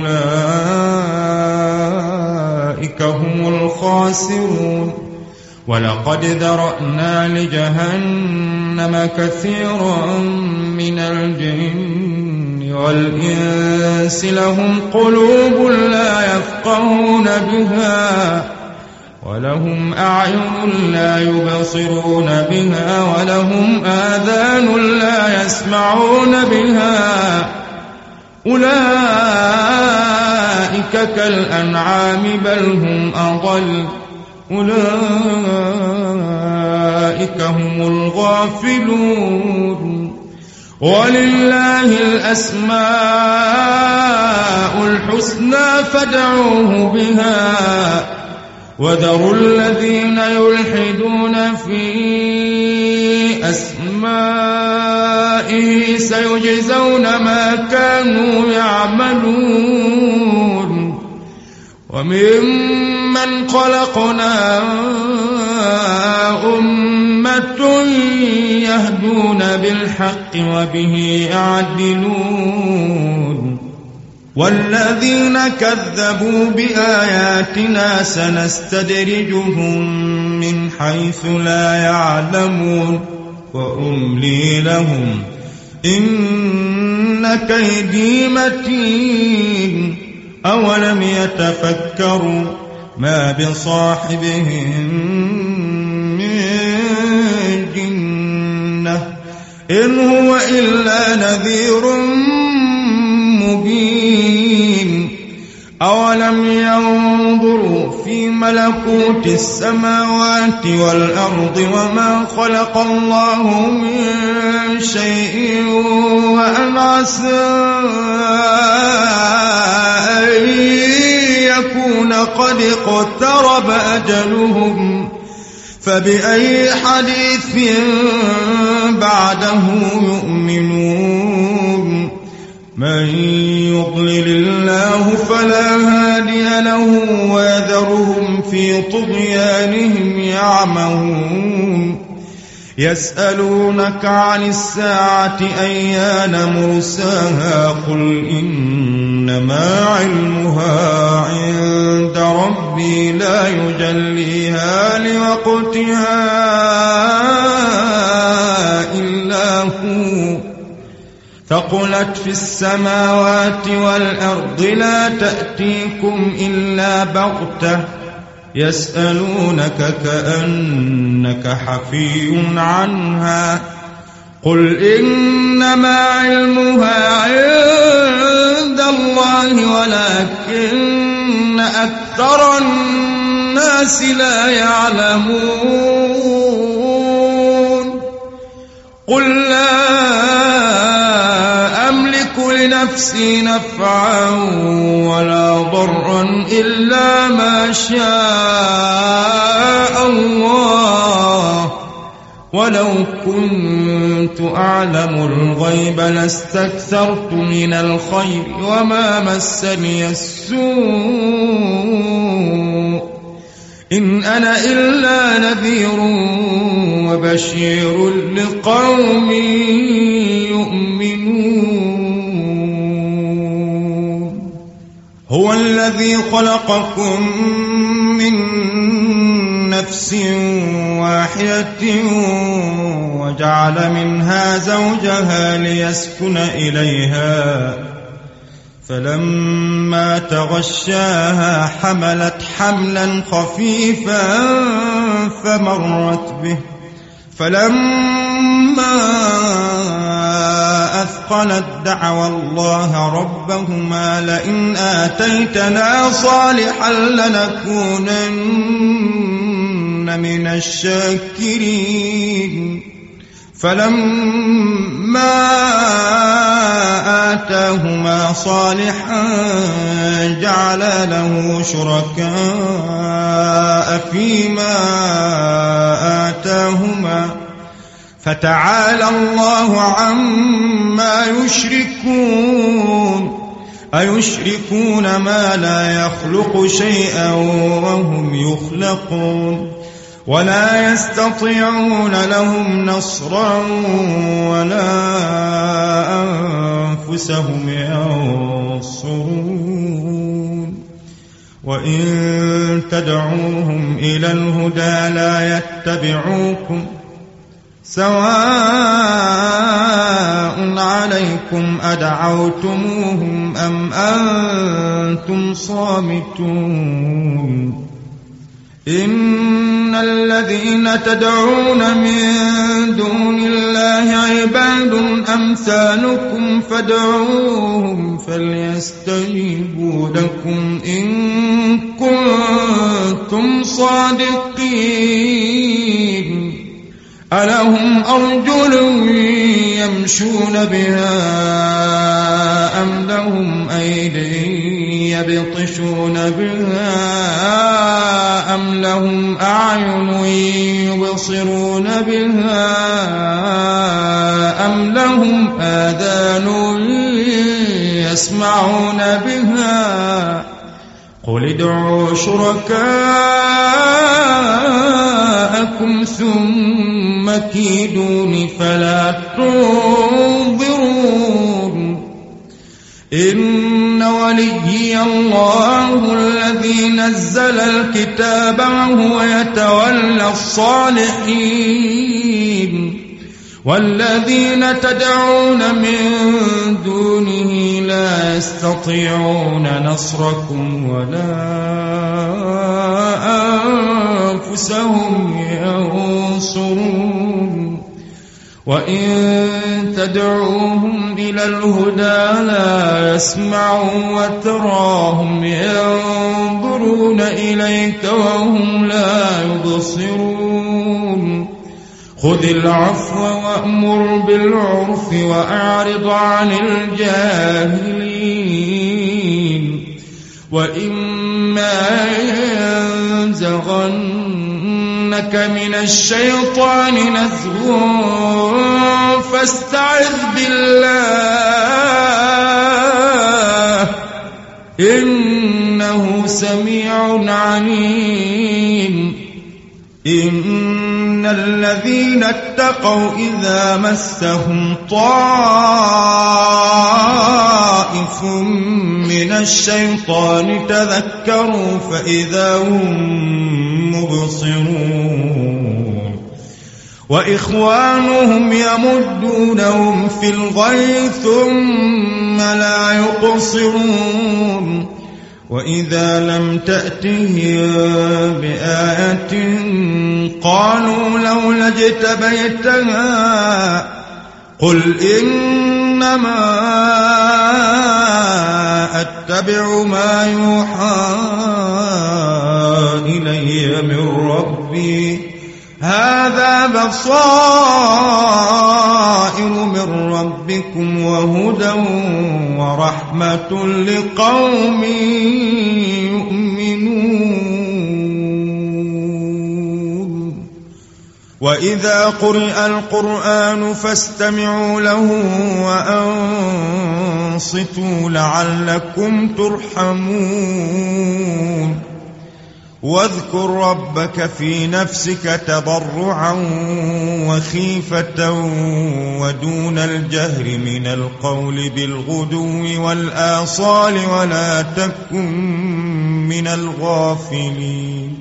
Speaker 1: فأولئك هم الخاسرون. ولقد ذرأنا لجهنم كثيرا من الجن والإنس لهم قلوب لا يفقهون بها ولهم أعين لا يبصرون بها ولهم آذان لا يسمعون بها أولئك كالأنعام بل هم أضل أولئك هم الغافلون. ولله الأسماء الحسنى فادعوه بها وذروا الذين يلحدون في أسمائه سيجزون ما كانوا يعملون. وممن خلقنا أمة يهدون بالحق وبه يعدلون. والذين كذبوا بآياتنا سنستدرجهم من حيث لا يعلمون وأملي لهم إن كيدي متين. أولم يتفكروا ما بصاحبهم من جنة إن هو إلا نذير مبين. أولم ينظروا في ملكوت السماوات والأرض وما خلق الله من شيء وأن عسى أن يكون قد اقترب أجلهم فبأي حديث بعده يؤمنون. من يضلل الله فلا هادي له ويذرهم في طغيانهم يعمهون. يسألونك عن الساعة أيان مرساها قل إنما علمها عند ربي لا يجليها لوقتها إلا هو ثقلت في السماوات والأرض لا تأتيكم إلا بغتة يسألونك كأنك حفي عنها قل إنما علمها عند الله ولكن أكثر الناس لا يعلمون قل لا أملك لنفسي نفعا ولا ضرا إلا ما شاء الله ولو كنت أعلم الغيب لاستكثرت من الخير وما مسني السوء إن أنا إلا نذير وبشير لقوم يؤمنون هو الذي خلقكم من نفس واحدة وجعل منها زوجها ليسكن إليها فلما تغشاها حملت حملا خفيفا فمرت به فلما أثقلت دعوا الله ربهما لئن آتيتنا صالحا لنكونن من الشاكرين فلما آتاهما صالحا جعل له شركاء فيما آتاهما فتعالى الله عما يشركون أيشركون ما لا يخلق شيئا وهم يخلقون ولا يستطيعون لهم نصرا ولا أنفسهم ينصرون وإن تدعوهم إلى الهدى لا يتبعوكم سواء عليكم أدعوتموهم أم أنتم صامتون إن الذين تدعون من دون الله عباد أمثالكم فادعوهم فليستجيبوا لكم إن كنتم صادقين ألهم أرجل يمشون بها أم لهم أيدي يبطشون بها أم لهم أعين يبصرون بها أم لهم آذان يسمعون بها قل ادعوا شركاءكم ثم كيدون فلا تنظرون إن وليي الله الذي نزل الكتاب وهو يتولى الصالحين والذين تدعون من دونه لا يستطيعون نصركم ولا أنفسهم ينصرون وإن تدعوهم إلى الهدى لا يسمعوا وتراهم ينظرون إليك وهم لا يبصرون خذ العفو وأمر بالعرف وأعرض عن الجاهلين وإما ينزغنك من الشيطان نزغ فاستعذ بالله إنه سميع عليم إن الذين اتقوا إذا مسهم طائف من الشيطان تذكروا فإذا هم مبصرون وإخوانهم يمدونهم في الغي ثم لا يقصرون وإذا لم تأتهم بآية قالوا لولا اجتبيتها قل إنما أتبع ما يوحى إلي من ربي هذا بصائر من ربكم وهدى ورحمة لقوم يؤمنون وإذا قرئ القرآن فاستمعوا له وأنصتوا لعلكم ترحمون واذكر ربك في نفسك تضرعا وخيفة ودون الجهر من القول بالغدو والآصال ولا تكن من الغافلين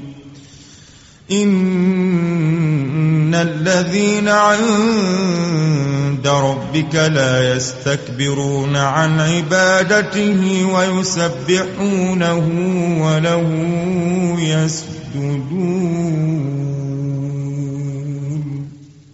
Speaker 1: إن الذين عند ربك لا يستكبرون عن عبادته ويسبحونه وله يسجدون